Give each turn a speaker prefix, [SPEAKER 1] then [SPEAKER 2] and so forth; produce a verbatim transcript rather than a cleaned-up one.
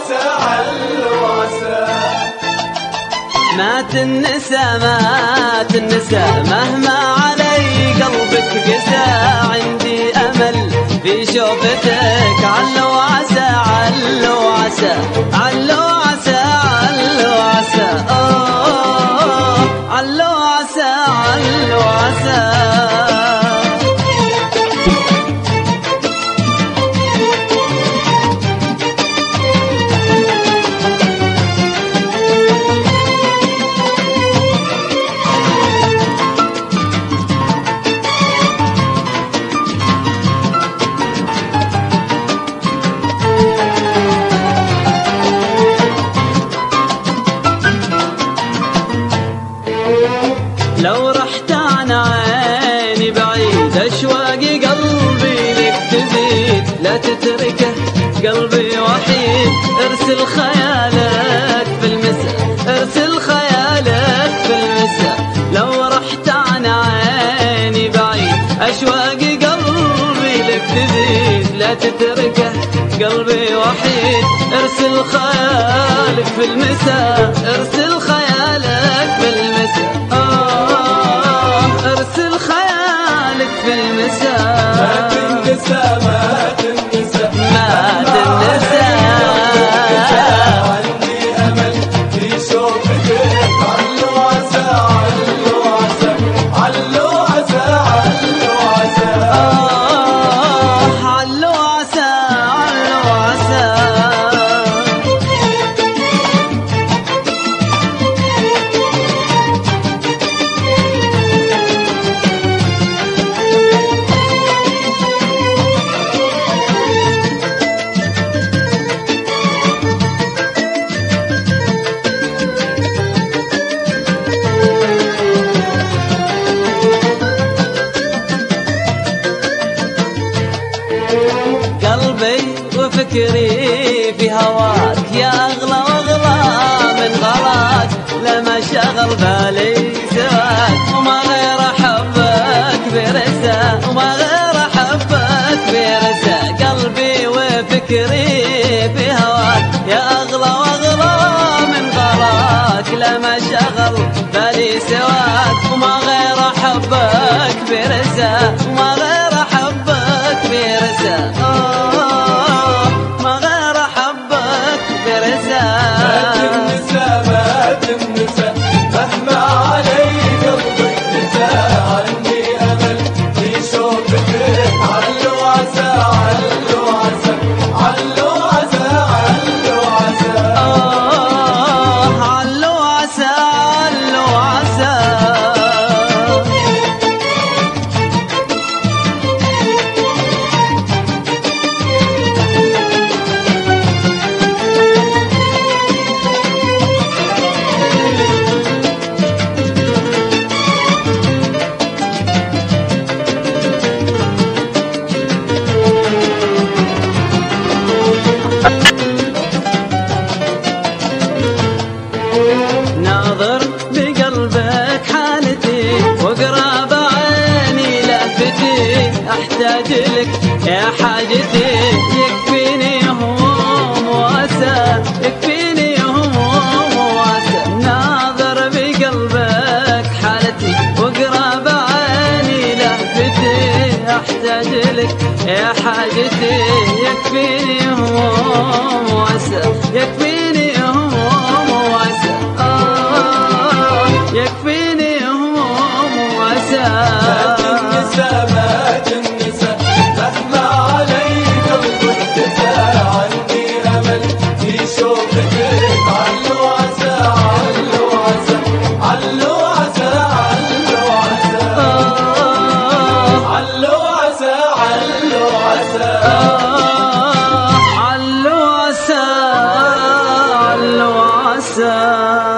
[SPEAKER 1] عسى علو عسى.
[SPEAKER 2] ما تنسى ما تنسى مهما علي قلبك قسى، عندي أمل في شوفتك. علو عسى علو عسى علو عسى علو عسى أوه علو عسى علو عسى. لو رحت عن عيني بعيد أشواقي قلبي لك تزيد، لا تتركه قلبي وحيد. ارسل خيالك في المساء ارسل خيالك في المساء. لو رحت عن عيني بعيد أشواقي قلبي لك تزيد، لا تتركه قلبي وحيد. ارسل خيالك في المساء ارسل خيالك في المساء ارسل خيالك في المساء.
[SPEAKER 1] ما تنسى ما تنسى
[SPEAKER 2] ما تنسى
[SPEAKER 1] عندي أمل في شوفتك. علو عسى علو عسى علو عسى علو عسى
[SPEAKER 2] آه علو عسى علو عسى. قلبي وفكري في هواك يا أغلى وأغلى من غلاك. لما شغل بالي سواك وما غير أحبك برسا وما غير أحبك برسا. قلبي وفكري في هواك يا أغلى وأغلى من غلاك. لما شغل بالي سواك وما غير أحبك برسا وما غير أحبك برسا أوه ما غير أحبك برسا.
[SPEAKER 1] ما تنسى ما تنسى مهما علي قلبك قسى، عندي أمل في شوفتك. علو عسى علو عسى علو عسى علو عسى
[SPEAKER 2] آه علو عسى علو عسى. ناظر بقلبك حالتي واقرا بعيني لهفتي. احتاج لك يا حاجتي يكفيني هموم واسى يكفيني هموم واسى. ناظر بقلبك حالتي واقرا بعيني لهفتي. احتاج لك يا حاجتي يكفيني هموم واسى يكفيني هموم واسى آه يكفيني هموم واسى.
[SPEAKER 1] ما تنسى ما تنسى مهما علي قلبك قسى، عندي أمل في شوفتك. علو عسى علو عسى علو عسى علو عسى
[SPEAKER 2] آه
[SPEAKER 1] علو عسى علو عسى
[SPEAKER 2] آه علو عسى علو عسى.